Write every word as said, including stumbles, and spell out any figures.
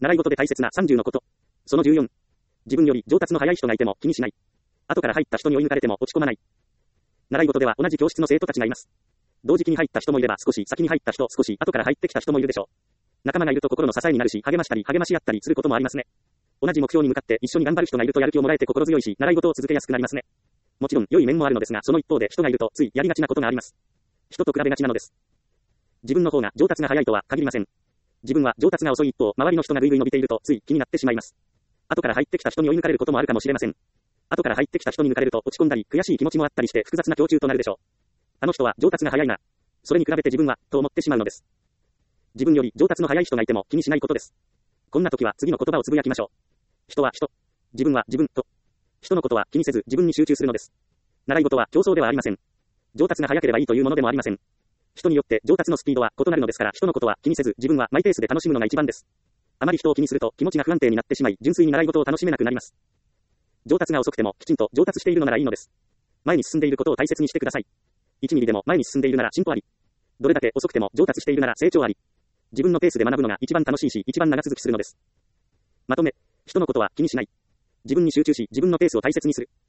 習い事で大切なさんじゅうのこと。そのじゅうよん。自分より上達の早い人がいても気にしない。後から入った人に追い抜かれても落ち込まない。習い事では同じ教室の生徒たちがいます。同時期に入った人もいれば少し先に入った人、少し後から入ってきた人もいるでしょう。仲間がいると心の支えになるし、励ましたり励まし合ったりすることもありますね。同じ目標に向かって一緒に頑張る人がいるとやる気をもらえて心強いし、習い事を続けやすくなりますね。もちろん良い面もあるのですが、その一方で人がいるとついやりがちなことがあります。人と比べがちなのです。自分の方が上達が早いとは限りません。自分は上達が遅い一方、周りの人がぐいぐい伸びているとつい気になってしまいます。後から入ってきた人に追い抜かれることもあるかもしれません。後から入ってきた人に抜かれると落ち込んだり悔しい気持ちもあったりして複雑な胸中となるでしょう。あの人は上達が早いな。それに比べて自分は、と思ってしまうのです。自分より上達の早い人がいても気にしないことです。こんな時は次の言葉をつぶやきましょう。人は人。自分は自分と。人のことは気にせず自分に集中するのです。習い事は競争ではありません。上達が早ければいいというものでもありません。人によって上達のスピードは異なるのですから、人のことは気にせず自分はマイペースで楽しむのが一番です。あまり人を気にすると気持ちが不安定になってしまい、純粋に習い事を楽しめなくなります。上達が遅くてもきちんと上達しているのならいいのです。前に進んでいることを大切にしてください。いちミリでも前に進んでいるなら進歩あり。どれだけ遅くても上達しているなら成長あり。自分のペースで学ぶのが一番楽しいし、一番長続きするのです。まとめ、人のことは気にしない。自分に集中し、自分のペースを大切にする。